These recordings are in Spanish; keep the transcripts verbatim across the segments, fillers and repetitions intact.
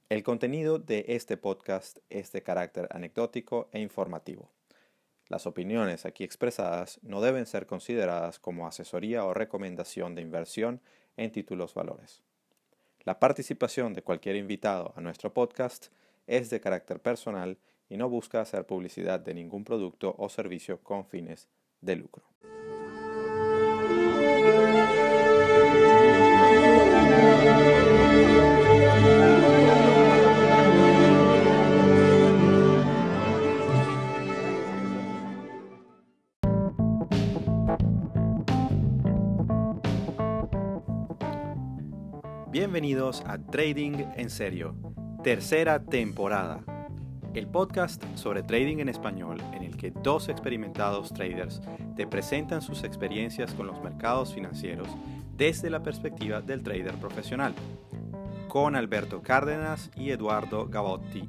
El contenido de este podcast es de carácter anecdótico e informativo. Las opiniones aquí expresadas no deben ser consideradas como asesoría o recomendación de inversión en títulos valores. La participación de cualquier invitado a nuestro podcast es de carácter personal y no busca hacer publicidad de ningún producto o servicio con fines de lucro. Bienvenidos a Trading en Serio, tercera temporada, el podcast sobre trading en español en el que dos experimentados traders te presentan sus experiencias con los mercados financieros desde la perspectiva del trader profesional, con Alberto Cárdenas y Eduardo Gavotti.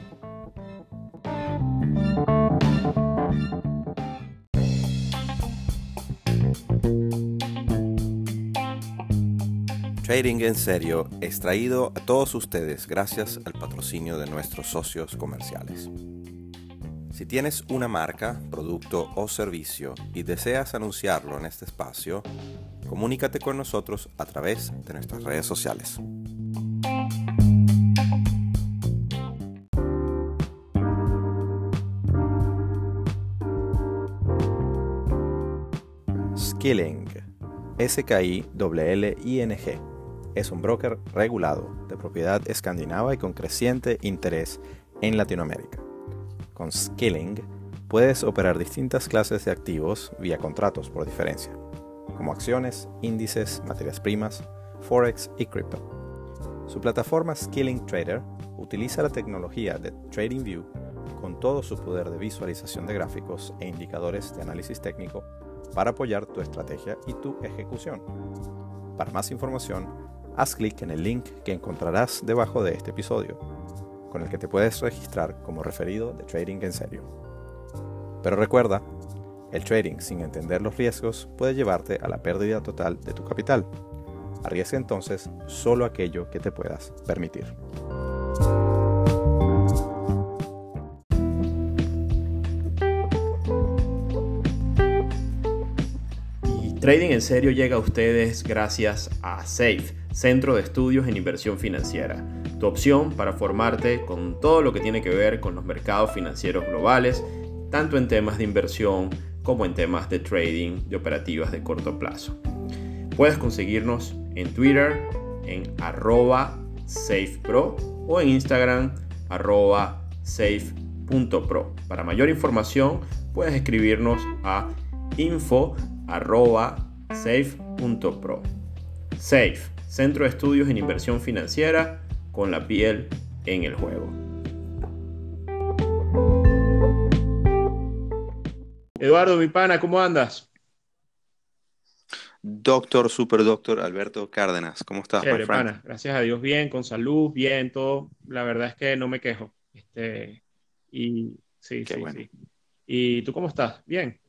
Trading en Serio es traído a todos ustedes gracias al patrocinio de nuestros socios comerciales. Si tienes una marca, producto o servicio y deseas anunciarlo en este espacio, comunícate con nosotros a través de nuestras redes sociales. Skilling, S K I L L I N G. Es un broker regulado, de propiedad escandinava y con creciente interés en Latinoamérica. Con Skilling puedes operar distintas clases de activos vía contratos por diferencia, como acciones, índices, materias primas, forex y cripto. Su plataforma Skilling Trader utiliza la tecnología de TradingView con todo su poder de visualización de gráficos e indicadores de análisis técnico para apoyar tu estrategia y tu ejecución. Para más información, haz clic en el link que encontrarás debajo de este episodio, con el que te puedes registrar como referido de Trading en Serio. Pero recuerda, el trading sin entender los riesgos puede llevarte a la pérdida total de tu capital. Arriesga entonces solo aquello que te puedas permitir. Trading en Serio llega a ustedes gracias a SAFE, Centro de Estudios en Inversión Financiera, tu opción para formarte con todo lo que tiene que ver con los mercados financieros globales, tanto en temas de inversión como en temas de trading de operativas de corto plazo. Puedes conseguirnos en Twitter en arroba safepro o en Instagram arroba safe punto pro. Para mayor información puedes escribirnos a info arroba safe punto pro. SAFE, Centro de Estudios en Inversión Financiera, con la piel en el juego. Eduardo, mi pana, ¿cómo andas? Doctor, super doctor Alberto Cárdenas, ¿cómo estás, my Chévere, friend? pana. Gracias a Dios, bien, con salud, bien, todo. La verdad es que no me quejo. Este, y sí, Qué sí, bueno. sí. ¿Y tú cómo estás? Bien.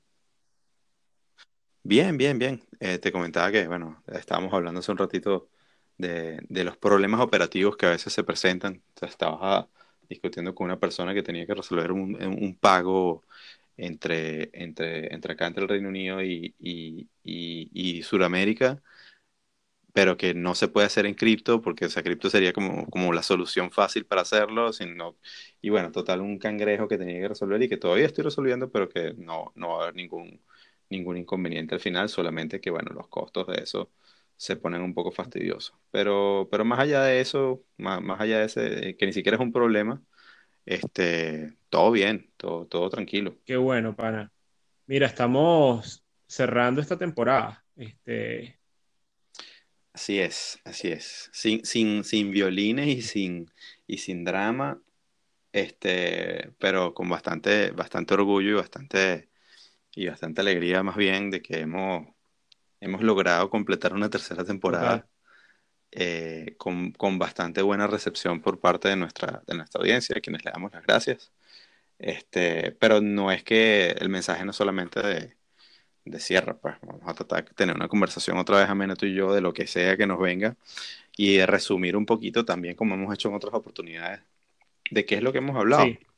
Bien, bien, bien. Eh, te comentaba que, bueno, estábamos hablando hace un ratito de, de los problemas operativos que a veces se presentan. O sea, estabas ah, discutiendo con una persona que tenía que resolver un, un pago entre, entre, entre acá, entre el Reino Unido y, y, y, y Sudamérica, pero que no se puede hacer en cripto porque esa cripto sería como, como la solución fácil para hacerlo. Sino, y bueno, total, un cangrejo que tenía que resolver y que todavía estoy resolviendo, pero que no, no va a haber ningún, ningún inconveniente al final, solamente que bueno, los costos de eso se ponen un poco fastidiosos. Pero, pero más allá de eso, más, más allá de ese, que ni siquiera es un problema, este, todo bien, todo, todo tranquilo. Qué bueno, pana. Mira, estamos cerrando esta temporada. Este, Así es, así es. Sin, sin, sin violines y sin, y sin drama, este, pero con bastante, bastante orgullo y bastante, y bastante alegría más bien de que hemos, hemos logrado completar una tercera total. temporada eh, con, con bastante buena recepción por parte de nuestra, de nuestra audiencia, a quienes le damos las gracias. Este, pero no es que el mensaje no es solamente de, de cierre, pues vamos a tratar de tener una conversación otra vez amena tú y yo de lo que sea que nos venga. y de resumir un poquito también, como hemos hecho en otras oportunidades, de qué es lo que hemos hablado Sí,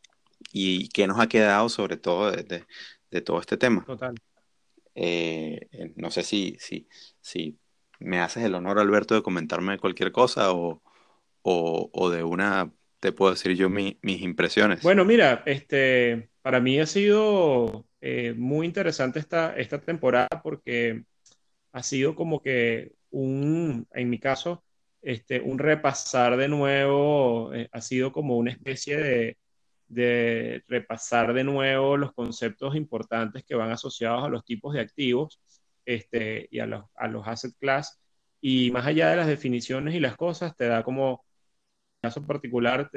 y qué nos ha quedado sobre todo de, de- de todo este tema. total. Eh, eh, no sé si, si, si me haces el honor, Alberto, de comentarme cualquier cosa o, o, o de una te puedo decir yo mi- mis impresiones. Bueno, mira, este, para mí ha sido eh, muy interesante esta, esta temporada porque ha sido como que un, en mi caso, este, un repasar de nuevo, eh, ha sido como una especie de, de repasar de nuevo los conceptos importantes que van asociados a los tipos de activos, este, y a los, a los asset class. Y más allá de las definiciones y las cosas, te da como caso particular,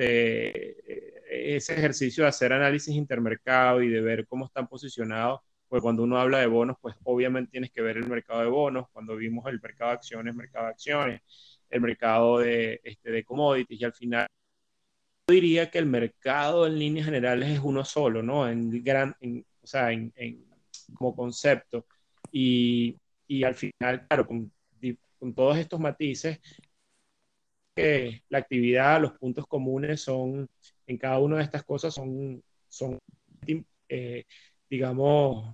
eh, ese ejercicio de hacer análisis intermercado y de ver cómo están posicionados, pues cuando uno habla de bonos, pues obviamente tienes que ver el mercado de bonos, cuando vimos el mercado de acciones, mercado de acciones, el mercado de, este, de commodities, y al final yo diría que el mercado en líneas generales es uno solo, ¿no? En gran, en, o sea, en, en, como concepto. Y, y al final, claro, con, con todos estos matices, que la actividad, los puntos comunes son, en cada una de estas cosas son, son eh, digamos,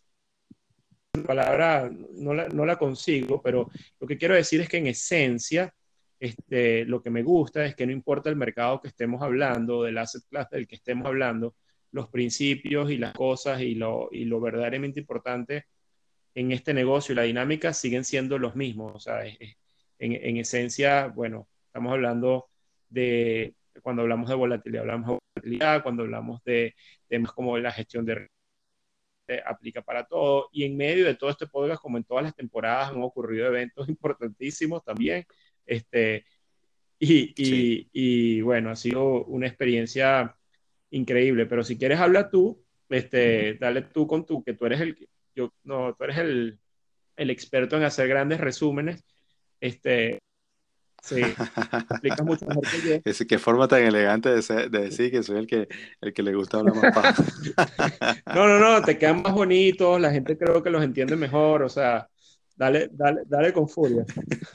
la palabra no la, no la consigo, pero lo que quiero decir es que en esencia, este, lo que me gusta es que no importa el mercado que estemos hablando, del asset class del que estemos hablando, los principios y las cosas y lo, y lo verdaderamente importante en este negocio y la dinámica siguen siendo los mismos. O sea, es, es, en, en, esencia, bueno, estamos hablando de, cuando hablamos de volatilidad, hablamos de volatilidad, cuando hablamos de temas como la gestión de eh, aplica para todo. Y en medio de todo este podcast, como en todas las temporadas, han ocurrido eventos importantísimos también. Este, y, Sí. y, y bueno, ha sido una experiencia increíble. Pero si quieres hablar tú, este, dale tú con tú, que tú eres el, yo, no, tú eres el, el experto en hacer grandes resúmenes. Este, sí, explicas mucho mejor que yo. Es, qué forma tan elegante de, ser- de decir que soy el que, el que le gusta hablar más paja. No, no, no, te quedan más bonitos, la gente creo que los entiende mejor, o sea, dale, dale, dale con furia.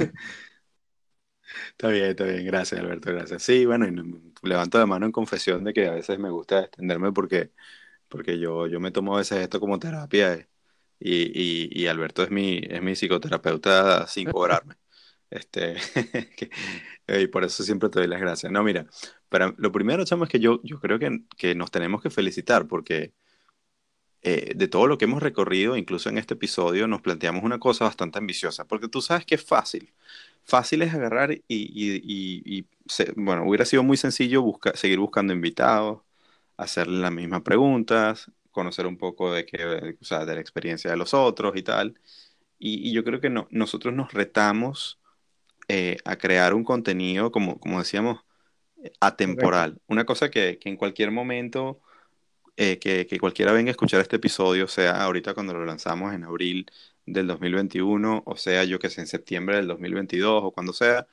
Está bien, está bien, gracias Alberto, gracias. Sí, bueno, y no- levanto la mano en confesión de que a veces me gusta extenderme porque, porque yo, yo me tomo a veces esto como terapia eh, y, y, y Alberto es mi, es mi psicoterapeuta sin cobrarme. Este, que- y por eso siempre te doy las gracias. No, mira, para, lo primero, chamo, es que yo, yo creo que, que nos tenemos que felicitar porque eh, de todo lo que hemos recorrido, incluso en este episodio, nos planteamos una cosa bastante ambiciosa, porque tú sabes que es fácil. Fácil es agarrar y, y- y- y se- bueno, hubiera sido muy sencillo busca- seguir buscando invitados, hacerle las mismas preguntas, conocer un poco de, qué, o sea, de la experiencia de los otros y tal. Y, y yo creo que no, nosotros nos retamos eh, a crear un contenido, como, como decíamos, Correcto. atemporal. Una cosa que, que en cualquier momento eh, que, que cualquiera venga a escuchar este episodio, sea ahorita cuando lo lanzamos en abril del dos mil veintiuno, o sea, yo que sé, en septiembre del dos mil veintidós, o cuando sea,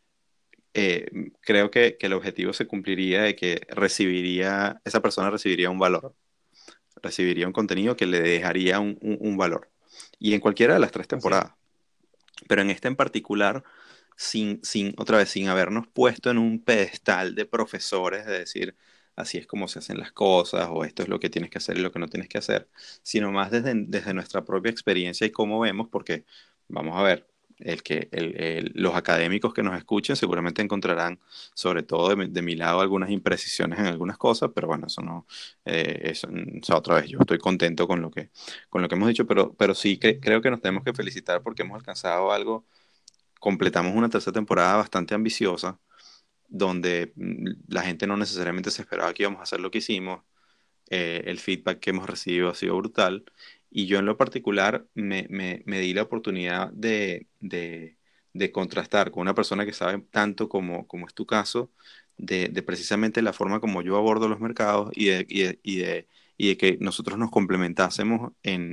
eh, creo que, que el objetivo se cumpliría de que recibiría, esa persona recibiría un valor, recibiría un contenido que le dejaría un, un- un valor. Y en cualquiera de las tres Así es. temporadas, pero en esta en particular, sin, sin, otra vez, sin habernos puesto en un pedestal de profesores, de decir, así es como se hacen las cosas, o esto es lo que tienes que hacer y lo que no tienes que hacer, sino más desde, desde nuestra propia experiencia y cómo vemos, porque vamos a ver, el que, el- el- los académicos que nos escuchen seguramente encontrarán, sobre todo de, mi de mi lado, algunas imprecisiones en algunas cosas, pero bueno, eso no, eh, eso, o sea, otra vez, yo estoy contento con lo que, con lo que hemos dicho, pero, pero sí que, creo que nos tenemos que felicitar porque hemos alcanzado algo. Completamos una tercera temporada bastante ambiciosa, donde mm, la gente no necesariamente se esperaba que íbamos a hacer lo que hicimos. Eh, el feedback que hemos recibido ha sido brutal. Y yo en lo particular me, me- me di la oportunidad de, de- de contrastar con una persona que sabe tanto como, como es tu caso, de, de precisamente la forma como yo abordo los mercados y de, y de, y de- y de que nosotros nos complementásemos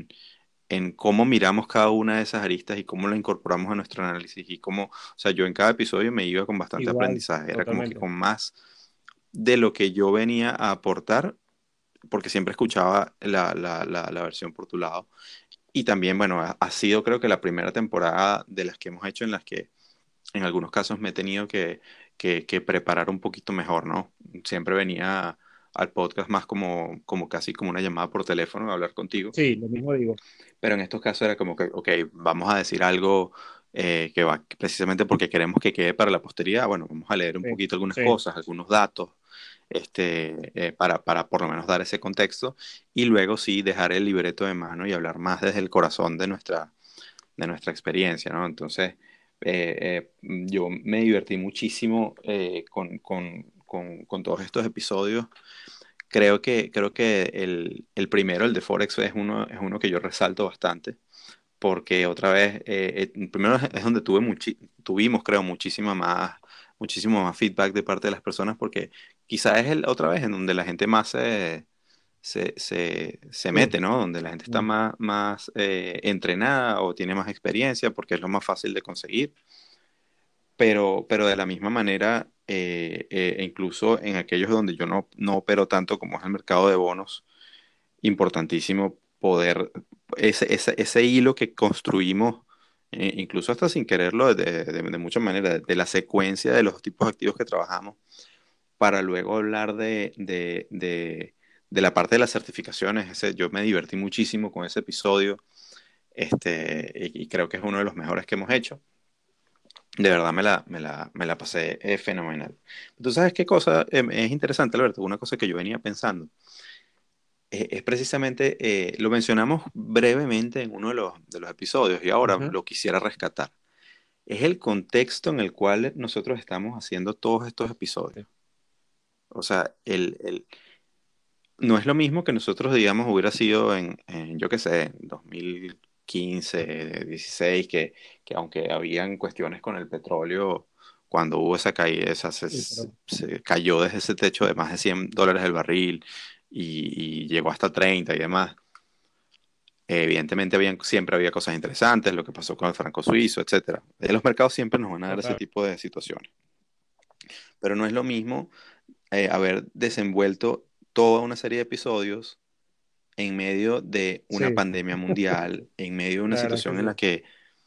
en cómo miramos cada una de esas aristas y cómo la incorporamos a nuestro análisis y cómo, o sea, yo en cada episodio me iba con bastante Igual, aprendizaje, era como que totalmente. con más de lo que yo venía a aportar, porque siempre escuchaba la, la, la, la versión por tu lado. Y también, bueno, ha, ha sido creo que la primera temporada de las que hemos hecho en las que en algunos casos me he tenido que, que, que preparar un poquito mejor, ¿no? Siempre venía al podcast más como, como casi como una llamada por teléfono, a hablar contigo, Sí, lo mismo digo. pero en estos casos era como que, ok, vamos a decir algo eh, que va precisamente porque queremos que quede para la posteridad. Bueno, vamos a leer un Sí, poquito algunas sí, cosas, algunos datos, este, eh, para, para por lo menos dar ese contexto y luego sí dejar el libreto de mano y hablar más desde el corazón de nuestra, de nuestra experiencia, ¿no? Entonces, eh, eh, yo me divertí muchísimo eh, con, con, con, con todos estos episodios. Creo que, creo que el, el primero, el de Forex, es uno, es uno que yo resalto bastante, porque otra vez, eh, eh, primero es es donde tuve muchi- tuvimos, creo, muchísima más, muchísimo más feedback de parte de las personas, porque quizás es el, otra vez en donde la gente más se, se, se, se sí. mete, ¿no? Donde la gente está Mm. más, más eh, entrenada o tiene más experiencia, porque es lo más fácil de conseguir, pero, pero de la misma manera, eh, eh, e incluso en aquellos donde yo no, no opero tanto como es el mercado de bonos, importantísimo poder, ese, ese, ese hilo que construimos, eh, incluso hasta sin quererlo, de, de, de muchas maneras, de la secuencia de los tipos de activos que trabajamos, para luego hablar de, de, de, de la parte de las certificaciones. Ese, yo me divertí muchísimo con ese episodio, este, y, y creo que es uno de los mejores que hemos hecho. De verdad me la, me la, me la pasé eh, fenomenal. ¿Tú sabes qué cosa eh, es interesante, Alberto? Una cosa que yo venía pensando eh, es precisamente, eh, lo mencionamos brevemente en uno de los, de los episodios y ahora Ujú. lo quisiera rescatar. Es el contexto en el cual nosotros estamos haciendo todos estos episodios. Sí, O sea, el, el- no es lo mismo que nosotros, digamos, hubiera sido en, en, yo qué sé, en dos mil quince, dieciséis, que, que aunque habían cuestiones con el petróleo, cuando hubo esa caída, esa, se, sí, pero se cayó desde ese techo de más de cien dólares el barril y, y llegó hasta treinta y demás. Eh, evidentemente habían, siempre había cosas interesantes, lo que pasó con el franco suizo, etcétera. Eh, Los mercados siempre nos van a dar ese total. tipo de situaciones, pero no es lo mismo eh, haber desenvuelto toda una serie de episodios en medio de una Sí, pandemia mundial, en medio de una la verdad que situación en la sí. que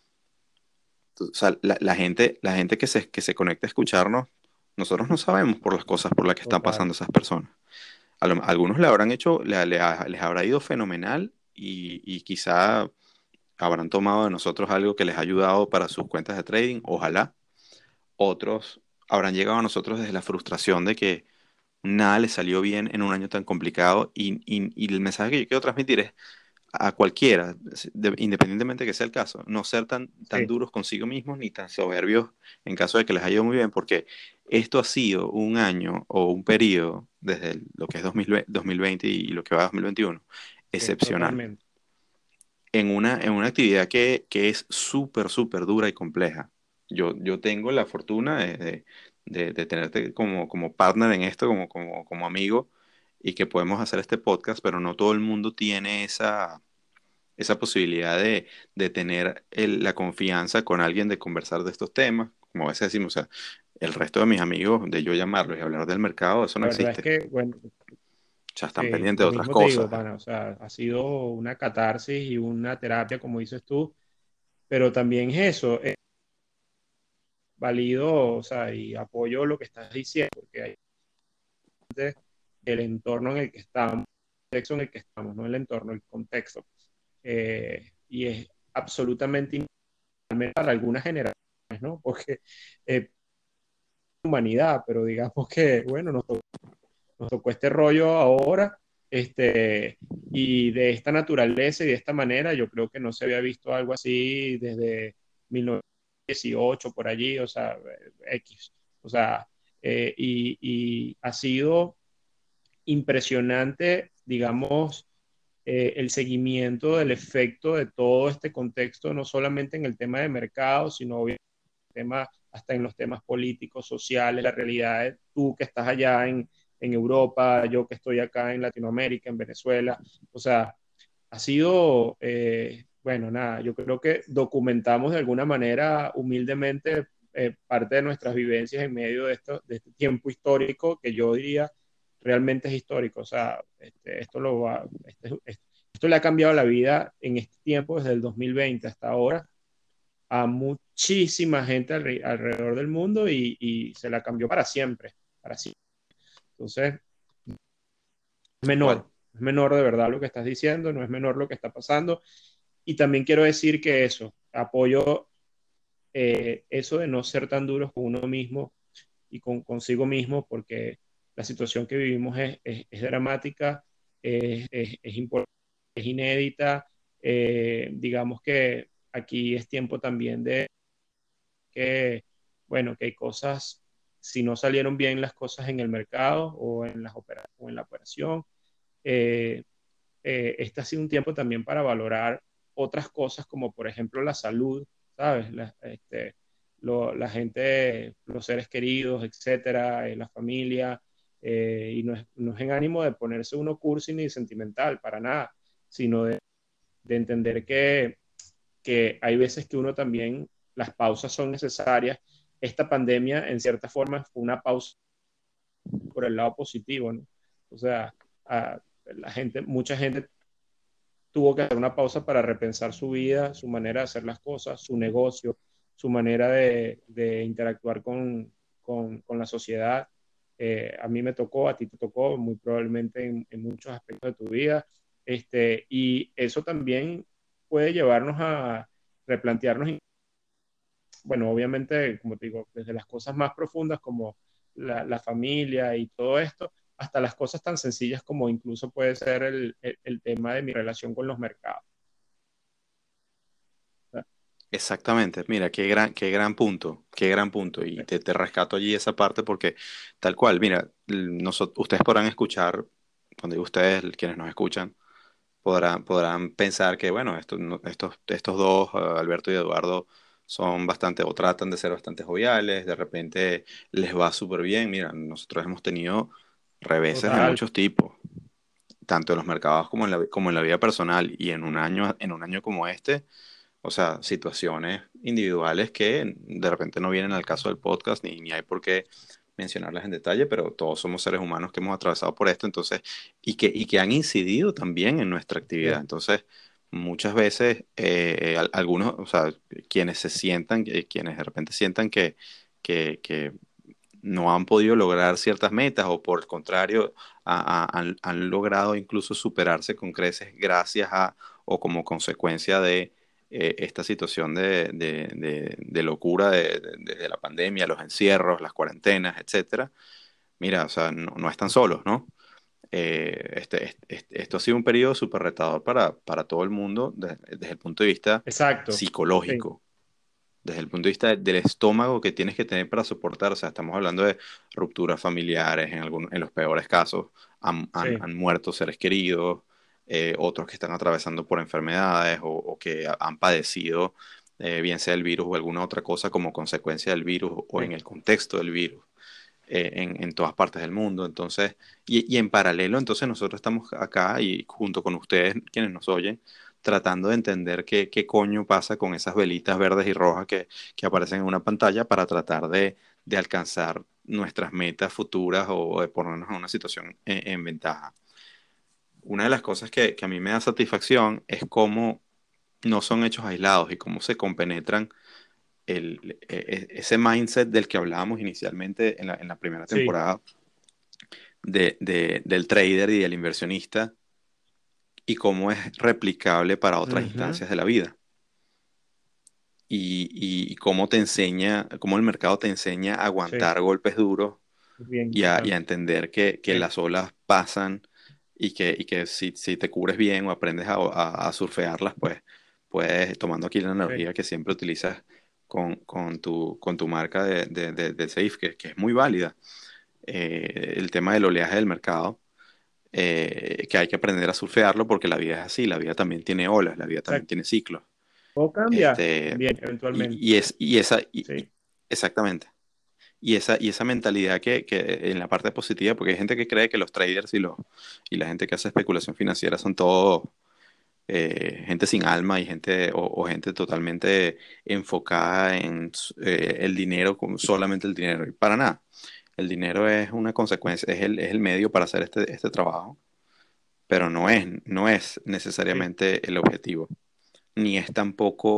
tú- o sea, la, la gente, la gente que se, que se conecta a escucharnos, nosotros no sabemos por las cosas por las que están Total. pasando esas personas. A, lo- a algunos le habrán hecho, le- le ha- les habrá ido fenomenal y, y quizá habrán tomado de nosotros algo que les ha ayudado para sus cuentas de trading, ojalá. Otros habrán llegado a nosotros desde la frustración de que nada les salió bien en un año tan complicado y, y- y el mensaje que yo quiero transmitir es a cualquiera, de- independientemente que sea el caso, no ser tan, tan Sí, duros consigo mismos ni tan soberbios en caso de que les haya ido muy bien, porque esto ha sido un año o un periodo desde el- lo que es dos mil veinte, dos mil veinte y lo que va a dos mil veintiuno, sí, excepcional, totalmente. en una, en una actividad que, que es súper, súper dura y compleja. Yo, yo tengo la fortuna de, de- de- de tenerte como, como partner en esto, como, como, como amigo, y que podemos hacer este podcast, pero no todo el mundo tiene esa esa posibilidad de, de tener el- la confianza con alguien de conversar de estos temas, como a veces decimos, o sea, el resto de mis amigos, de yo llamarlos y hablar del mercado, eso no La verdad es existe. que, bueno, O sea, están sí, pendientes de lo otras mismo te digo, cosas. pana, o sea, ha sido una catarsis y una terapia, como dices tú, pero también es eso, es válido, o sea, y apoyo lo que estás diciendo, porque hay el entorno en el que estamos, el contexto en el que estamos, no el entorno, el contexto. Eh, y es absolutamente importante para algunas generaciones, ¿no? Porque eh, humanidad, pero digamos que, bueno, nos tocó, nos tocó este rollo ahora, este, y de esta naturaleza y de esta manera, yo creo que no se había visto algo así desde mil novecientos dieciocho, por allí, o sea, X. O sea, eh, y, y ha sido impresionante, digamos, eh, el seguimiento del efecto de todo este contexto, no solamente en el tema de mercado, sino obviamente tema, hasta en los temas políticos, sociales, la realidad de tú que estás allá en, en Europa, yo que estoy acá en Latinoamérica, en Venezuela. O sea, ha sido, eh, bueno, nada, yo creo que documentamos de alguna manera humildemente eh, parte de nuestras vivencias en medio de, esto, de este tiempo histórico que yo diría realmente es histórico. O sea, este, esto, lo va, este, esto le ha cambiado la vida en este tiempo, desde el dos mil veinte hasta ahora, a muchísima gente alre- alrededor del mundo y, y se la cambió para siempre, para siempre. Entonces, es Tal cual. menor, es menor de verdad lo que estás diciendo, no es menor lo que está pasando. Y también quiero decir que eso, apoyo eh, eso de no ser tan duros con uno mismo y con consigo mismo, porque la situación que vivimos es, es, es dramática, es, es, es, importante, es inédita. Eh, digamos que aquí es tiempo también de que, bueno, que hay cosas, si no salieron bien las cosas en el mercado o en, las opera o en la operación, eh, eh, este ha sido un tiempo también para valorar otras cosas como por ejemplo la salud, ¿sabes? La, este, lo, la gente, los seres queridos, etcétera, eh, la familia, eh, y no es, no es en ánimo de ponerse uno cursi ni sentimental, para nada, sino de, de entender que, que hay veces que uno también, las pausas son necesarias. Esta pandemia, en cierta forma, fue una pausa por el lado positivo, ¿no? O sea, a, la gente, mucha gente tuvo que hacer una pausa para repensar su vida, su manera de hacer las cosas, su negocio, su manera de, de interactuar con, con, con, la sociedad. Eh, a mí me tocó, a ti te tocó, muy probablemente en, en muchos aspectos de tu vida. Este, y eso también puede llevarnos a replantearnos, bueno, obviamente, como te digo, desde las cosas más profundas como la, la familia y todo esto, hasta las cosas tan sencillas como incluso puede ser el, el, el tema de mi relación con los mercados. ¿Verdad? Exactamente, mira, qué gran, qué gran punto, qué gran punto. Y te, te rescato allí esa parte porque tal cual, mira, noso- ustedes podrán escuchar, cuando digo ustedes, quienes nos escuchan, podrán, podrán pensar que, bueno, estos, no- estos, estos dos, eh, Alberto y Eduardo, son bastante, o tratan de ser bastante joviales, de repente les va súper bien. Mira, nosotros hemos tenido reveses de Total, muchos tipos, tanto en los mercados como en la, como en la vida personal, y en un año, en un año como este. O sea, situaciones individuales que de repente no vienen al caso del podcast, ni, ni hay por qué mencionarlas en detalle, pero todos somos seres humanos que hemos atravesado por esto, entonces, y que, y que han incidido también en nuestra actividad. sí, Entonces, muchas veces, eh, al- algunos, o sea, quienes se sientan, eh, quienes de repente sientan que, que, que no han podido lograr ciertas metas o por el contrario, a- a- han, han logrado incluso superarse con creces gracias a o como consecuencia de eh, esta situación de, de- de- de locura de, de- de la pandemia, los encierros, las cuarentenas, etcétera. Mira, o sea, no, no están solos, ¿no? Eh, este, este- este- esto ha sido un periodo súper retador para, para todo el mundo de- desde el punto de vista exacto, sí, psicológico, desde el punto de vista del estómago que tienes que tener para soportar. O sea, estamos hablando de rupturas familiares, en algunos, en los peores casos han, han- sí, han muerto seres queridos, eh, otros que están atravesando por enfermedades o, o que ha- han padecido, eh, bien sea el virus o alguna otra cosa como consecuencia del virus o en sí, el contexto del virus. eh, en, en todas partes del mundo. Entonces, y, y en paralelo, entonces nosotros estamos acá y junto con ustedes, quienes nos oyen, tratando de entender qué, qué coño pasa con esas velitas verdes y rojas que, que aparecen en una pantalla para tratar de, de alcanzar nuestras metas futuras o de ponernos en una situación en, en ventaja. Una de las cosas que, que a mí me da satisfacción es cómo no son hechos aislados y cómo se compenetran el, e- e- ese mindset del que hablábamos inicialmente en la, en la primera sí, temporada de, de- del trader y del inversionista y cómo es replicable para otras ujú, instancias de la vida. Y, y- y cómo te enseña, cómo el mercado te enseña a sí, aguantar golpes duros es bien y a, y a importante, entender que, que sí, las olas pasan y que, y que si, si te cubres bien o aprendes a, a- a surfearlas, pues puedes, tomando aquí la sí, analogía que siempre utilizas con, con tu, con tu marca de, de, de- de Safe, que, que es muy válida, eh, el tema del oleaje del mercado, eh, que hay que aprender a surfearlo porque la vida es así, la vida también tiene olas, la vida también exacto. tiene ciclos. O cambia Este, también eventualmente, y, y es, y esa, y- y- sí, exactamente. Y esa, y esa mentalidad que, que en la parte positiva, porque hay gente que cree que los traders y, los, y la gente que hace especulación financiera son todos eh, gente sin alma y gente, o, o gente totalmente enfocada en eh, el dinero, como solamente el dinero. Y para nada. El dinero es una consecuencia, es el, es el medio para hacer este, este trabajo, pero no es, no es sí, necesariamente el objetivo, ni es tampoco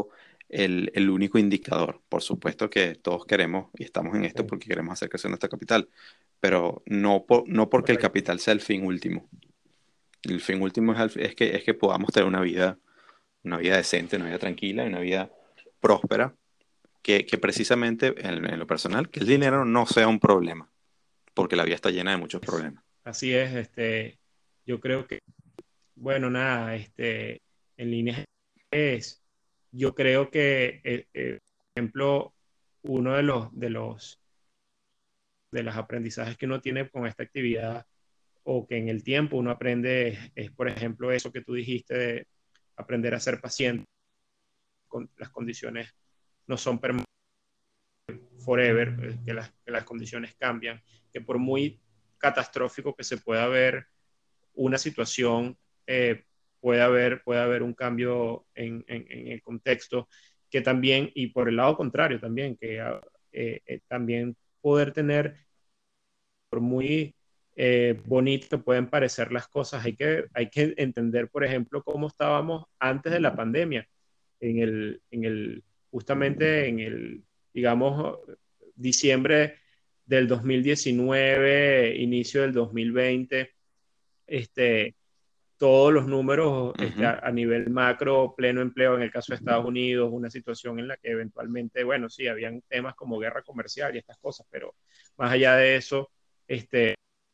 el, el único indicador. Por supuesto que todos queremos y estamos en esto Sí, porque queremos hacer crecer nuestra capital, pero no, por, no porque el correcto. capital sea el fin último. El fin último es, al- es que, es que podamos tener una vida, una vida decente, una vida tranquila y una vida próspera, que, que precisamente en, en lo personal, que el dinero no sea un problema, porque la vida está llena de muchos problemas. Así es, este, yo creo que, bueno, nada, este, en líneas es, yo creo que, eh, eh, por ejemplo, uno de los, de los, de los aprendizajes que uno tiene con esta actividad o que en el tiempo uno aprende es, es, por ejemplo, eso que tú dijiste de aprender a ser paciente, con las condiciones no son permanentes forever, eh, que las, que las condiciones cambian, que por muy catastrófico que se pueda ver una situación, eh, puede, haber, puede haber un cambio en, en, en, el contexto, que también, y por el lado contrario también, que eh, eh, también poder tener, por muy eh, bonito que pueden parecer las cosas, hay que, hay que entender, por ejemplo, cómo estábamos antes de la pandemia, en el, en el, justamente en el, digamos, diciembre del dos mil diecinueve, inicio del dos mil veinte, este, todos los números este, Ujú. a, a, nivel macro, pleno empleo en el caso de Estados Unidos, una situación en la que eventualmente, bueno, sí, habían temas como guerra comercial y estas cosas, pero más allá de eso, este,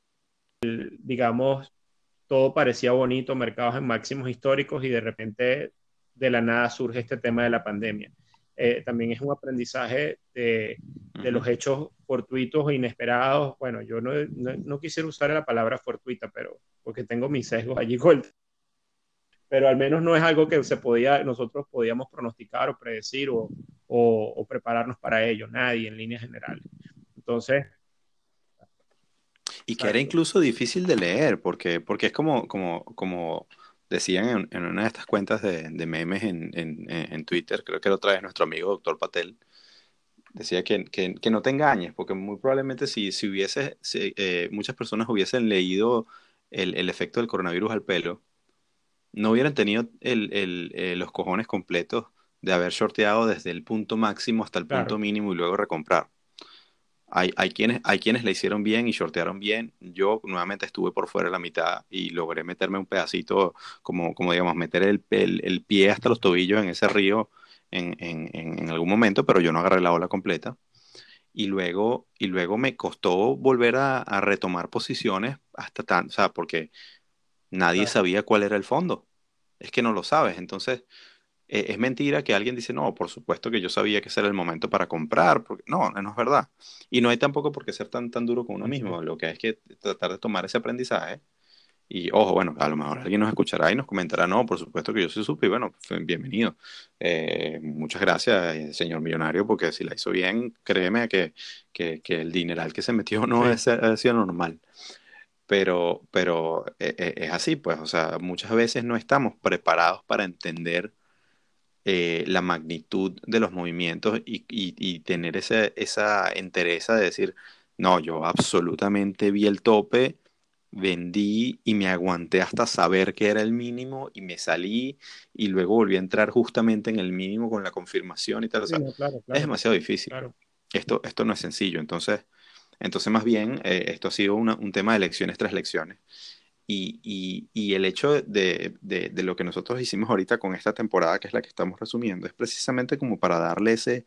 digamos, todo parecía bonito, mercados en máximos históricos y de repente de la nada surge este tema de la pandemia. Eh, también es un aprendizaje de, de, Ujú. los hechos fortuitos e inesperados. Bueno, yo no, no, no, quisiera usar la palabra fortuita, pero porque tengo mis sesgos allí con el, pero al menos no es algo que se podía, nosotros podíamos pronosticar o predecir o, o, o prepararnos para ello, nadie en líneas generales. Entonces, Y que era exacto. incluso difícil de leer, porque, porque es como, como, como decían en, en una de estas cuentas de, de memes en, en, en Twitter, creo que la otra vez nuestro amigo doctor Patel, decía que, que, que no te engañes, porque muy probablemente si, si hubiese, si, eh, muchas personas hubiesen leído el, el efecto del coronavirus al pelo, no hubieran tenido el, el, eh, los cojones completos de haber shorteado desde el punto máximo hasta el punto Claro, mínimo y luego recomprar. Hay, hay quienes, hay quienes le hicieron bien y shortearon bien. Yo nuevamente estuve por fuera de la mitad y logré meterme un pedacito, como, como digamos, meter el, el, el pie hasta los tobillos en ese río en, en, en, en algún momento, pero yo no agarré la ola completa. Y luego, y luego me costó volver a, a retomar posiciones hasta tan, o sea, porque nadie claro. sabía cuál era el fondo. Es que no lo sabes. Entonces, eh, es mentira que alguien dice, no, por supuesto que yo sabía que ese era el momento para comprar, porque no, no es verdad. Y no hay tampoco por qué ser tan, tan duro con uno Así es. mismo, lo que hay es que tratar de tomar ese aprendizaje. Y ojo, bueno, a lo mejor alguien nos escuchará y nos comentará, no, por supuesto que yo sí supe, y bueno, fue- bienvenido. Eh, muchas gracias, eh, señor millonario, porque si la hizo bien, créeme que, que, que el dineral que se metió no Sí, es, ha sido normal. Pero, pero eh, eh, es así, pues, o sea, muchas veces no estamos preparados para entender eh, la magnitud de los movimientos y, y- y tener ese, esa entereza de decir, no, yo absolutamente vi el tope, vendí y me aguanté hasta saber que era el mínimo y me salí y luego volví a entrar justamente en el mínimo con la confirmación y tal. O sí, sea, no, claro, es claro, demasiado difícil. claro. Esto, esto no es sencillo. Entonces, entonces más bien, eh, esto ha sido una- un tema de lecciones tras lecciones. Y, y- y el hecho de, de- de lo que nosotros hicimos ahorita con esta temporada, que es la que estamos resumiendo, es precisamente como para darle ese,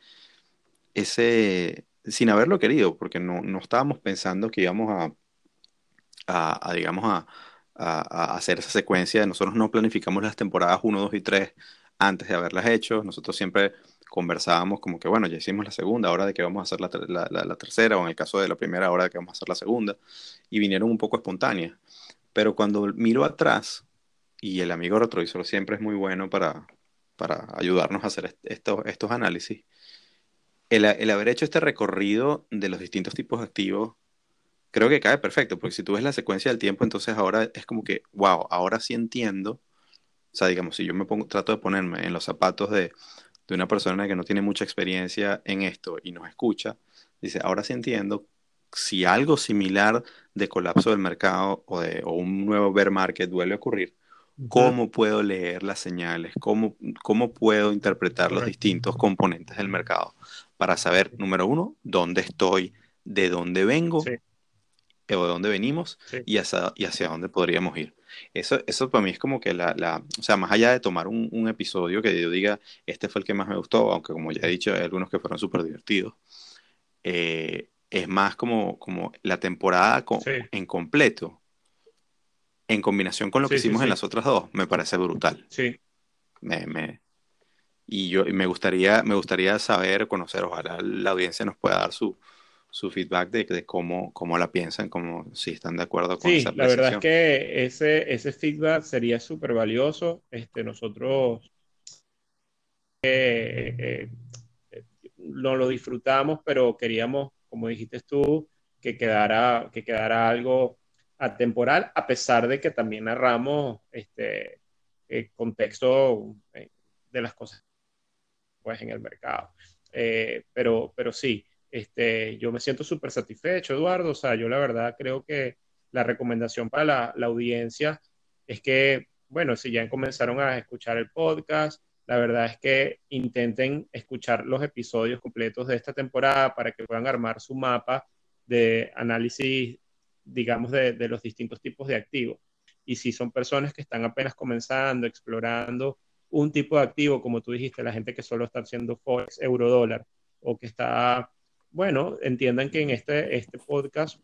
ese, sin haberlo querido, porque no, no estábamos pensando que íbamos a, a- a, digamos, a, a- a hacer esa secuencia. Nosotros no planificamos las temporadas uno, dos y tres antes de haberlas hecho. Nosotros siempre conversábamos como que, bueno, ya hicimos la segunda, ahora de que vamos a hacer la, ter- la la- la tercera, o en el caso de la primera, ahora de que vamos a hacer la segunda, y vinieron un poco espontáneas. Pero cuando miro atrás, y el amigo retrovisor siempre es muy bueno para, para ayudarnos a hacer est- estos, estos análisis, el, el haber hecho este recorrido de los distintos tipos de activos, creo que cae perfecto, porque si tú ves la secuencia del tiempo, entonces ahora es como que, wow, ahora sí entiendo, o sea, digamos, si yo me pongo, trato de ponerme en los zapatos de, de una persona que no tiene mucha experiencia en esto y nos escucha, dice, ahora sí entiendo si algo similar de colapso del mercado o, de, o un nuevo bear market vuelve a ocurrir, Ujú. cómo puedo leer las señales, cómo, cómo puedo interpretar los Correcto. distintos componentes del mercado para saber, número uno, dónde estoy, de dónde vengo Sí, o de dónde venimos sí, y hacia, y hacia dónde podríamos ir. Eso, eso para mí es como que la, la, o sea, más allá de tomar un, un episodio que yo diga, este fue el que más me gustó, aunque como ya he dicho, hay algunos que fueron súper divertidos, eh, es más como, como la temporada co- sí, en completo, en combinación con lo que sí, sí, hicimos en sí, las otras dos, me parece brutal. sí. Me, me, y yo y me gustaría, me gustaría saber, conocer, ojalá la audiencia nos pueda dar su, su feedback de, de cómo, cómo la piensan, cómo, si están de acuerdo con esa Sí, la verdad es apreciación. que ese, ese feedback sería súper valioso. Este, nosotros eh, eh, no lo disfrutamos, pero queríamos, como dijiste tú, que quedara, que quedara algo atemporal, a pesar de que también narramos este eh, contexto eh, de las cosas pues, en el mercado. Eh, pero, pero sí, este, yo me siento súper satisfecho, Eduardo. O sea, yo la verdad creo que la recomendación para la, la audiencia es que, bueno, si ya comenzaron a escuchar el podcast, la verdad es que intenten escuchar los episodios completos de esta temporada para que puedan armar su mapa de análisis, digamos, de, de los distintos tipos de activos. Y si son personas que están apenas comenzando, explorando un tipo de activo, como tú dijiste, la gente que solo está haciendo Forex, euro dólar, o que está, bueno, entiendan que en este, este podcast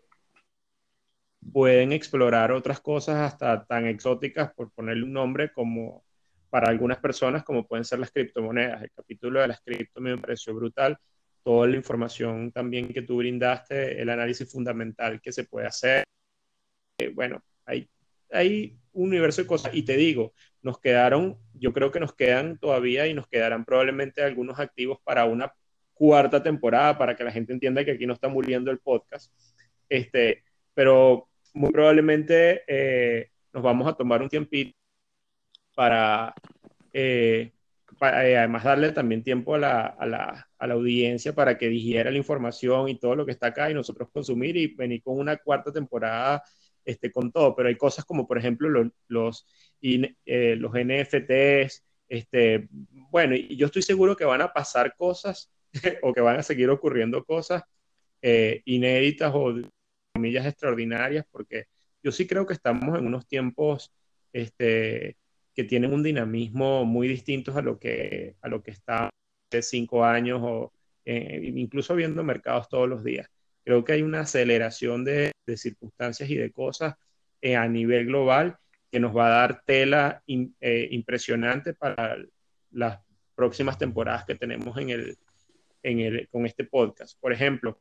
pueden explorar otras cosas hasta tan exóticas, por ponerle un nombre, como para algunas personas, como pueden ser las criptomonedas. El capítulo de las cripto me pareció brutal. Toda la información también que tú brindaste, el análisis fundamental que se puede hacer. Eh, bueno, hay, hay un universo de cosas. Y te digo, nos quedaron, yo creo que nos quedan todavía y nos quedarán probablemente algunos activos para una cuarta temporada, para que la gente entienda que aquí no está muriendo el podcast. Este, pero muy probablemente eh, nos vamos a tomar un tiempito para, eh, para eh, además darle también tiempo a la, a, la, a la audiencia para que digiera la información y todo lo que está acá y nosotros consumir y venir con una cuarta temporada este, con todo. Pero hay cosas como, por ejemplo, los, los, eh, los N F Ts. Este, bueno, y yo estoy seguro que van a pasar cosas o que van a seguir ocurriendo cosas eh, inéditas o comillas extraordinarias, porque yo sí creo que estamos en unos tiempos este, que tienen un dinamismo muy distinto a lo que, a lo que está hace cinco años o eh, incluso viendo mercados todos los días. Creo que hay una aceleración de, de circunstancias y de cosas eh, a nivel global que nos va a dar tela in, eh, impresionante para las próximas temporadas que tenemos en el, en el, con este podcast. Por ejemplo,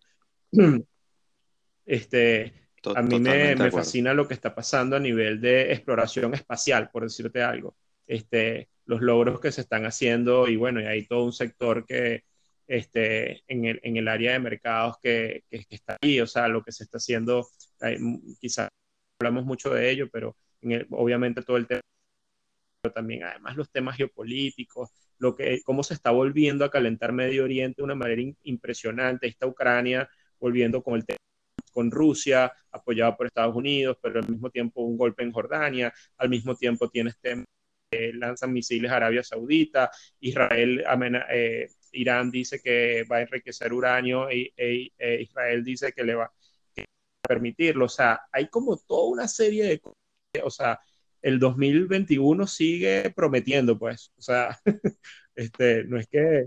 este, To- a mí me, totalmente de me acuerdo. fascina lo que está pasando a nivel de exploración espacial, por decirte algo. Este, los logros que se están haciendo y bueno, y hay todo un sector que este, en, el, en el área de mercados que, que, que está ahí, o sea, lo que se está haciendo, hay, quizás hablamos mucho de ello, pero en el, obviamente todo el tema, pero también además los temas geopolíticos, lo que, cómo se está volviendo a calentar Medio Oriente de una manera in, impresionante, esta Ucrania volviendo con el tema con Rusia, apoyado por Estados Unidos, pero al mismo tiempo un golpe en Jordania, al mismo tiempo tienes este, eh, lanzan misiles a Arabia Saudita, Israel, amena, eh, Irán dice que va a enriquecer uranio e, e, e Israel dice que le va a permitirlo. O sea, hay como toda una serie de cosas. O sea, el dos mil veintiuno sigue prometiendo, pues. O sea, este, no es que...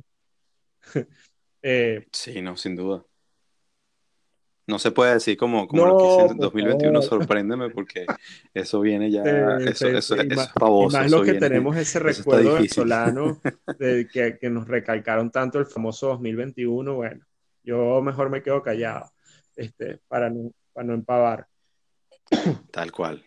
Eh, Sí, no, sin duda. No se puede decir como, como lo que hice no, en por dos mil veintiuno, favor. sorpréndeme, porque eso viene ya, Se- eso, se- eso, se- eso y, es más, y baboso, más eso lo que viene, tenemos ese eso está recuerdo difícil. venezolano de que, que nos recalcaron tanto el famoso dos mil veintiuno. Bueno, yo mejor me quedo callado este, para no, para no empavar. Tal cual.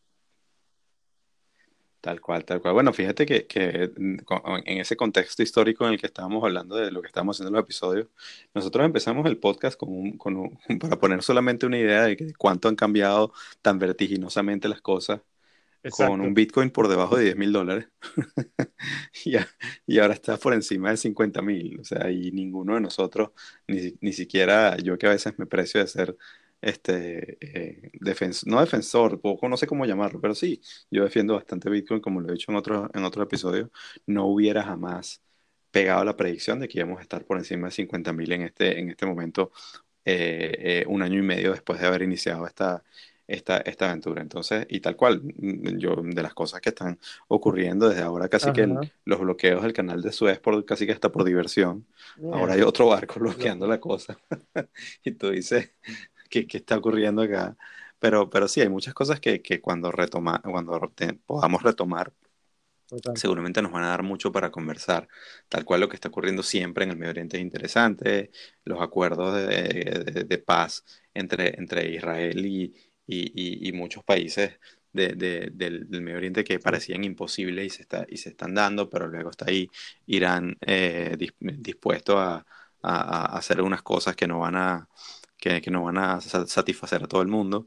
Tal cual, tal cual. Bueno, fíjate que, que mm, con- en ese contexto histórico en el que estábamos hablando de lo que estábamos haciendo en los episodios, nosotros empezamos el podcast con un, con un- para poner solamente una idea de, que- de cuánto han cambiado tan vertiginosamente las cosas con un Exacto. Bitcoin por debajo de diez mil dólares y, a- y ahora está por encima de cincuenta mil. O sea, y ninguno de nosotros, ni, si- ni siquiera yo que a veces me precio de ser este, eh, defens- no defensor, poco, no sé cómo llamarlo, pero sí, yo defiendo bastante Bitcoin, como lo he dicho en otros en otros episodios, no hubiera jamás pegado la predicción de que íbamos a estar por encima de cincuenta mil en este, en este momento, eh, eh, un año y medio después de haber iniciado esta, esta, esta aventura. Entonces, y tal cual, mm, yo, de las cosas que están ocurriendo desde ahora, casi que el- Ajá. los bloqueos del canal de Suez, por, casi que hasta por diversión, ahora hay Mierda, otro barco qué bloqueando loco. la cosa. Y tú dices, ¿qué, qué está ocurriendo acá? Pero, pero sí, hay muchas cosas que, que cuando, retoma, cuando te- podamos retomar, Total. seguramente nos van a dar mucho para conversar. Tal cual lo que está ocurriendo siempre en el Medio Oriente es interesante, los acuerdos de, de- de paz entre, entre Israel y, y- y- y muchos países de- de- del, del Medio Oriente que Sí. parecían imposibles y se, está, y se están dando, pero luego está ahí Irán, eh, dis- dispuesto a, a- a hacer unas cosas que no van a, que, que no van a sa- satisfacer a todo el mundo,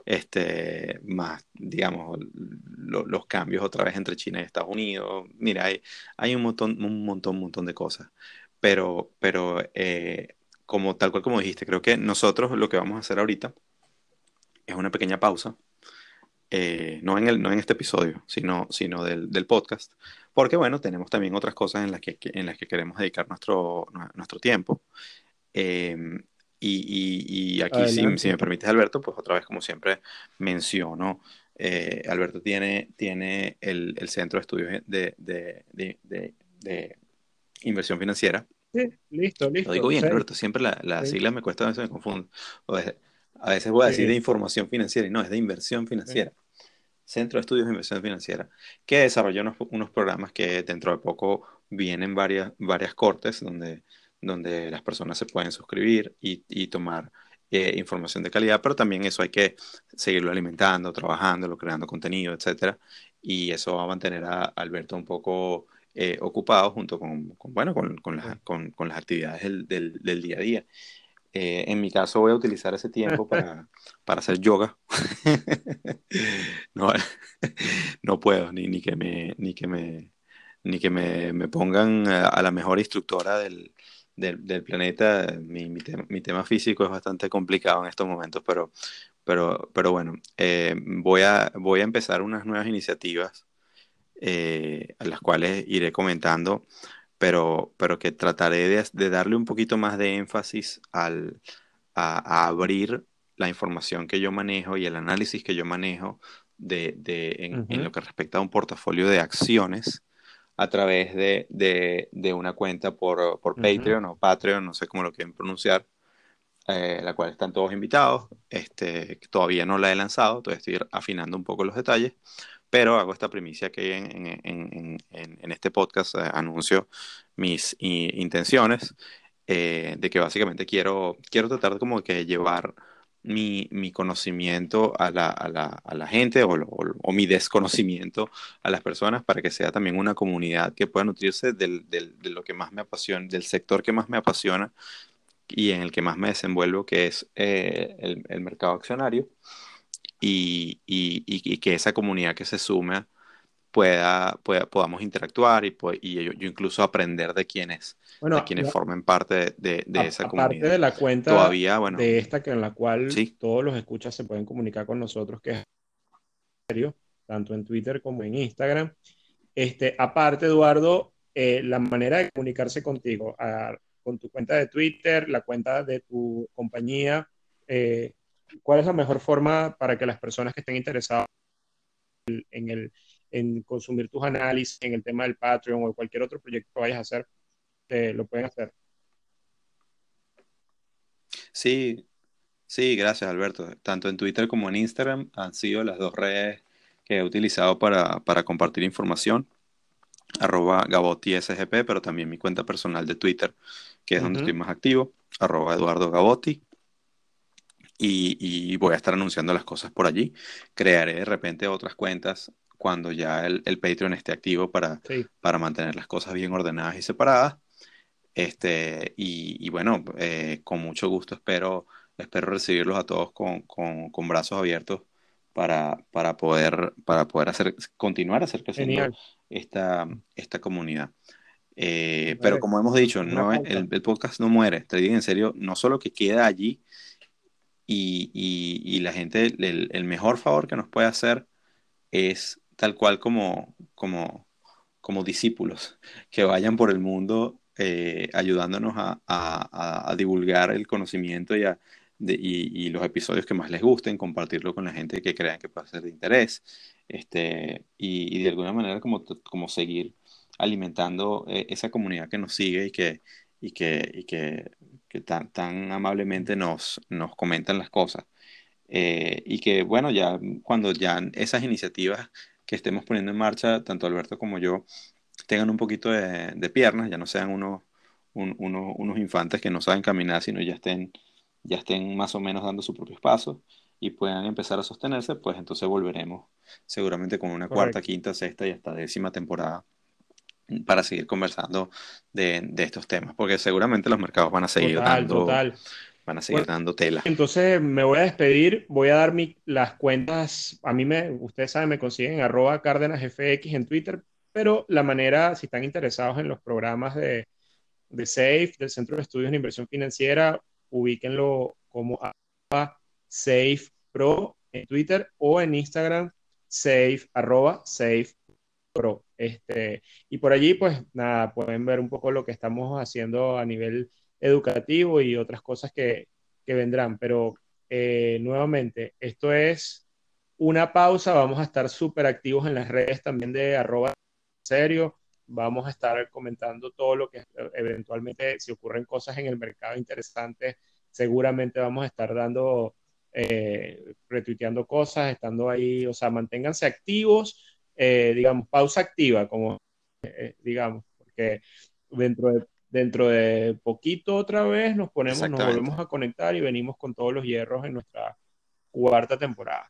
este, más, digamos, lo- los cambios otra vez entre China y Estados Unidos. Mira, hay, hay un montón, un montón, un montón de cosas. Pero, pero eh, como tal cual como dijiste, creo que nosotros lo que vamos a hacer ahorita es una pequeña pausa, eh, no en el, no en este episodio, sino, sino del, del podcast, porque bueno, tenemos también otras cosas en las que, que- en las que queremos dedicar nuestro, nuestro tiempo. Eh, y, y- y aquí, si, si Adelante. me permites, Alberto, pues otra vez, como siempre, menciono, eh, Alberto tiene, tiene el, el Centro de Estudios de, de- de- de- de Inversión Financiera. Sí, listo, Lo digo listo. bien, Seis. Alberto, siempre la, la Sí, sigla me cuesta, a veces me confundo. O es- a veces voy a decir de sí, información financiera y no, es de inversión sí. financiera. Centro de Estudios de Inversión Financiera, que desarrolló unos, unos programas que dentro de poco vienen varias, varias cortes donde, donde las personas se pueden suscribir y, y tomar eh, información de calidad, pero también eso hay que seguirlo alimentando, trabajándolo, creando contenido, etcétera. Y eso va a mantener a Alberto un poco eh, ocupado junto con, con, bueno, con, con las, Sí. con, con las actividades del, del, del día a día. Eh, en mi caso voy a utilizar ese tiempo para, para hacer yoga. No, no puedo, ni, ni que me, ni que me, ni que me, me pongan a, a la mejor instructora del, del, del planeta. Mi, mi, tema, mi tema físico es bastante complicado en estos momentos, pero, pero, pero bueno, eh, voy a, voy a empezar unas nuevas iniciativas, eh, a las cuales iré comentando, pero, pero que trataré de, de darle un poquito más de énfasis al, a, a abrir la información que yo manejo y el análisis que yo manejo de, de- en, en Ujú. lo que respecta a un portafolio de acciones a través de, de- de una cuenta por, por Ujú. Patreon o Patreon, no sé cómo lo quieren pronunciar, eh, la cual están todos invitados. Este, que todavía no la he lanzado, todavía estoy afinando un poco los detalles, pero hago esta primicia que en, en- en- en- en este podcast, eh, anuncio mis i- intenciones, eh, de que básicamente quiero, quiero tratar como que llevar mi, mi conocimiento a la, a la, a la gente o, lo- o- o mi desconocimiento a las personas para que sea también una comunidad que pueda nutrirse del, del- de lo que más me apasiona, del sector que más me apasiona y en el que más me desenvuelvo, que es eh, el, el mercado accionario, y, y- y- y que esa comunidad que se sume pueda, pueda- podamos interactuar y, po- y yo, yo incluso aprender de quienes, de Bueno, quienes la- formen parte de, de- de a- esa aparte comunidad. de la cuenta Todavía, bueno, de esta que en la cual sí, todos los escuchas se pueden comunicar con nosotros, que es serio, tanto en Twitter como en Instagram. Este, aparte, Eduardo, eh, la manera de comunicarse contigo, a- con tu cuenta de Twitter, la cuenta de tu compañía, eh, ¿cuál es la mejor forma para que las personas que estén interesadas en el, en consumir tus análisis, en el tema del Patreon o cualquier otro proyecto que vayas a hacer, eh, lo pueden hacer? sí, sí, gracias Alberto. Tanto en Twitter como en Instagram han sido las dos redes que he utilizado para, para compartir información. Arroba Gabotti S G P, pero también mi cuenta personal de Twitter, que es donde estoy Ujú. más activo, arroba Eduardo Gabotti. Y, y voy a estar anunciando las cosas por allí. Crearé de repente otras cuentas cuando ya el, el Patreon esté activo para, Sí, para mantener las cosas bien ordenadas y separadas. Este, y, y bueno, eh, con mucho gusto espero, espero recibirlos a todos con, con- con brazos abiertos para, para poder, para poder hacer, continuar hacer creciendo genial. esta, esta comunidad. Eh, pero Vale, como hemos dicho, es una no, pauta. el, el podcast no muere. Te digo en serio, no solo que queda allí y, y- y la gente, el, el mejor favor que nos puede hacer es tal cual como, como, como discípulos, que vayan por el mundo eh, ayudándonos a, a- a- a divulgar el conocimiento y, a- de- y- y los episodios que más les gusten, compartirlo con la gente que crean que puede ser de interés, este, y, y de alguna manera como, t- como seguir alimentando eh, esa comunidad que nos sigue y que, y que, y que, que tan, tan amablemente nos, nos comentan las cosas. Eh, y que, bueno, ya cuando ya esas iniciativas que estemos poniendo en marcha, tanto Alberto como yo, tengan un poquito de, de piernas, ya no sean unos, un- unos, unos infantes que no saben caminar, sino ya estén, ya estén más o menos dando sus propios pasos y puedan empezar a sostenerse, pues entonces volveremos seguramente con una cuarta, Correcto. quinta, sexta y hasta décima temporada para seguir conversando de, de estos temas, porque seguramente los mercados van a seguir Total, dando, total. van a seguir Bueno, dando tela. entonces me voy a despedir, voy a dar mi, las cuentas, a mí me, ustedes saben, me consiguen arroba Cárdenas F X en Twitter, pero la manera, si están interesados en los programas de, de SAFE, del Centro de Estudios en Inversión Financiera, ubíquenlo como arroba SAFE Pro en Twitter o en Instagram, safe, arroba SAFE Pro. Este, y por allí, pues nada, pueden ver un poco lo que estamos haciendo a nivel educativo y otras cosas que, que vendrán. Pero eh, nuevamente, esto es una pausa. Vamos a estar súper activos en las redes también de arroba serio. Vamos a estar comentando todo lo que eventualmente, si ocurren cosas en el mercado interesantes, seguramente vamos a estar dando, eh, retuiteando cosas, estando ahí, o sea, manténganse activos, eh, digamos, pausa activa, como eh, digamos, porque dentro de, dentro de poquito otra vez nos ponemos, nos Exactamente. volvemos a conectar y venimos con todos los hierros en nuestra cuarta temporada.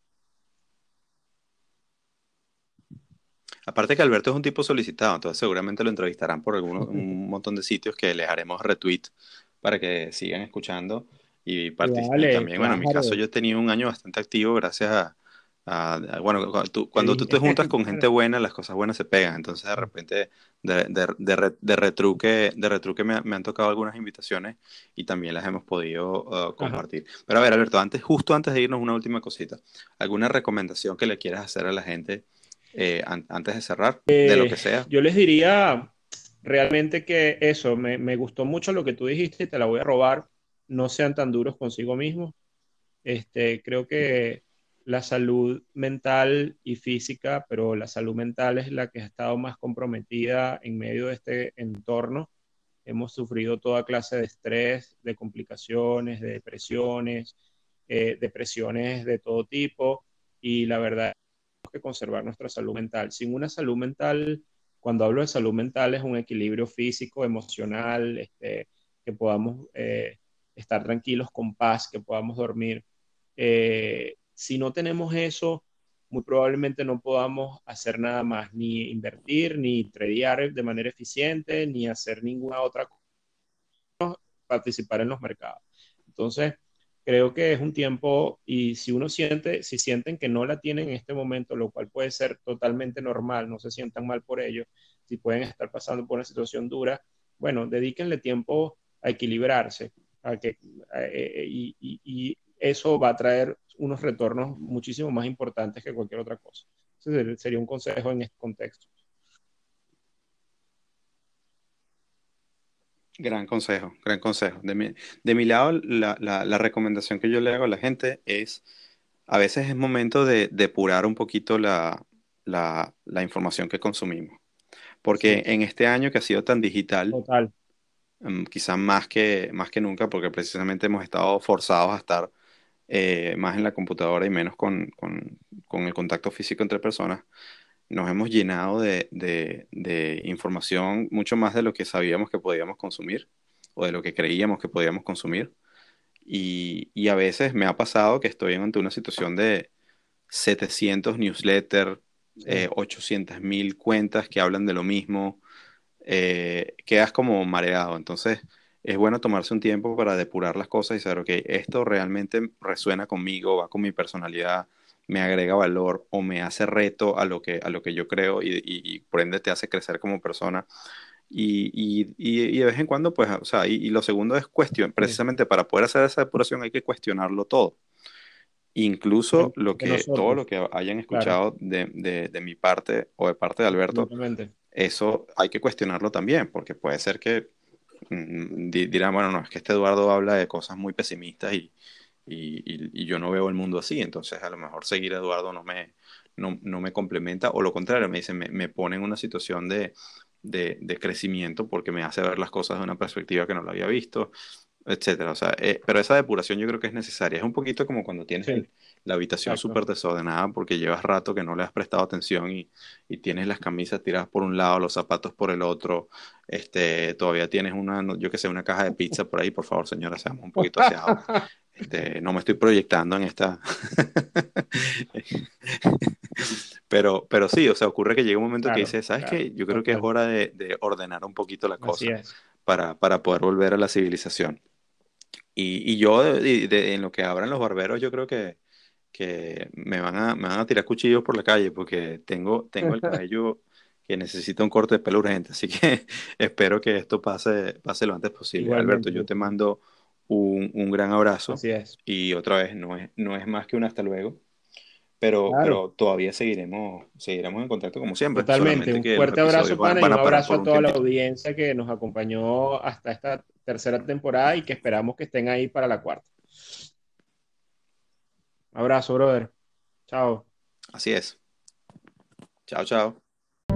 Aparte que Alberto es un tipo solicitado, entonces seguramente lo entrevistarán por algunos, un montón de sitios que les haremos retweet para que sigan escuchando. Y, partic- y Vale, también, bueno, en mi caso claro. yo he tenido un año bastante activo gracias a, a- a- bueno, cuando tú, Te cuando tú te juntas dije, con gente bueno, buena, las cosas buenas se pegan. Entonces de repente de, de, de, re- de retruque, de retruque me, me han tocado algunas invitaciones y también las hemos podido uh, ajá. compartir. Pero a ver, Alberto, antes, justo antes de irnos, una última cosita. ¿Alguna recomendación que le quieras hacer a la gente eh, an- antes de cerrar, de lo Eh, que sea? yo les diría realmente que eso, me, me gustó mucho lo que tú dijiste y te la voy a robar. No sean tan duros consigo mismos. Este, creo que la salud mental y física, pero la salud mental es la que ha estado más comprometida en medio de este entorno. Hemos sufrido toda clase de estrés, de complicaciones, de depresiones, eh, depresiones de todo tipo, y la verdad es que tenemos que conservar nuestra salud mental. Sin una salud mental, cuando hablo de salud mental, es un equilibrio físico, emocional, este, que podamos eh, estar tranquilos con paz, que podamos dormir. Eh, si no tenemos eso, muy probablemente no podamos hacer nada más, ni invertir, ni tradear de manera eficiente, ni hacer ninguna otra cosa, participar en los mercados. Entonces, creo que es un tiempo y si uno siente, si sienten que no la tienen en este momento, lo cual puede ser totalmente normal, no se sientan mal por ello, si pueden estar pasando por una situación dura, bueno, dedíquenle tiempo a equilibrarse, a que, a, y, y, y, eso va a traer unos retornos muchísimo más importantes que cualquier otra cosa. Ese sería un consejo en este contexto. Gran consejo, gran consejo. De mi, de mi lado, la, la- la recomendación que yo le hago a la gente es, a veces es momento de depurar un poquito la, la, la información que consumimos. Porque Sí, en este año que ha sido tan digital, total. mm, quizás más que, más que nunca, porque precisamente hemos estado forzados a estar eh, más en la computadora y menos con, con- con el contacto físico entre personas, nos hemos llenado de, de- de información mucho más de lo que sabíamos que podíamos consumir o de lo que creíamos que podíamos consumir. Y, y a veces me ha pasado que estoy ante una situación de setecientos newsletters, Sí. eh, ochocientas mil cuentas que hablan de lo mismo, eh, quedas como mareado. Entonces, es bueno tomarse un tiempo para depurar las cosas y saber, ok, esto realmente resuena conmigo, va con mi personalidad, me agrega valor o me hace reto a lo que, a lo que yo creo y, y, y por ende te hace crecer como persona. Y, y, y, y de vez en cuando, pues, o sea, y, y lo segundo es cuestión, precisamente para poder hacer esa depuración hay que cuestionarlo todo. Incluso lo De que, todo nosotros, lo que hayan claro, escuchado de, de, de mi parte o de parte de Alberto, absolutamente. eso hay que cuestionarlo también, porque puede ser que mm, di- dirán, bueno, no, es que este Eduardo habla de cosas muy pesimistas y, y, y- y yo no veo el mundo así, entonces a lo mejor seguir a Eduardo no me, no, no me complementa, o lo contrario, me dice, me, me pone en una situación de, de, de crecimiento porque me hace ver las cosas de una perspectiva que no lo había visto, etcétera. O sea, eh, pero esa depuración yo creo que es necesaria. Es un poquito como cuando tienes Sí, el- la habitación exacto. súper desordenada porque llevas rato que no le has prestado atención y, y tienes las camisas tiradas por un lado, los zapatos por el otro, este, todavía tienes una, no- yo que sé, una caja de pizza por ahí. Por favor, señora, seamos un poquito aseados. Este, no me estoy proyectando en esta. Pero, pero sí, o sea, ocurre que llega un momento que Claro, dices, ¿sabes claro, qué? Yo creo que es total. hora de, de ordenar un poquito la Así cosa es. para, para poder volver a la civilización. Y, y yo, de- de- en lo que abran los barberos, yo creo que, que me van a, me van a tirar cuchillos por la calle porque tengo, tengo el cabello que necesita un corte de pelo urgente. Así que espero que esto pase, pase lo antes posible. Alberto, Igualmente, yo te igualmente. mando un, un gran abrazo Así es. y otra vez no es, no es más que un hasta luego, pero, Claro, pero todavía seguiremos, seguiremos en contacto como siempre, totalmente. solamente Un que los fuerte episodios abrazo, van, pana, y van un a parar abrazo por a un toda la tiempito. audiencia que nos acompañó hasta esta tercera temporada y que esperamos que estén ahí para la cuarta. Abrazo, brother. Chao. Así es. Chao, chao.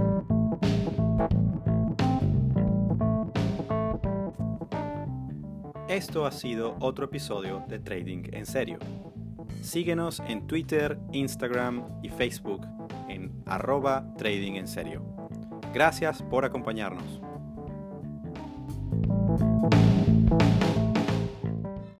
Esto ha sido otro episodio de Trading en Serio. Síguenos en Twitter, Instagram y Facebook en arroba Trading en Serio. Gracias por acompañarnos.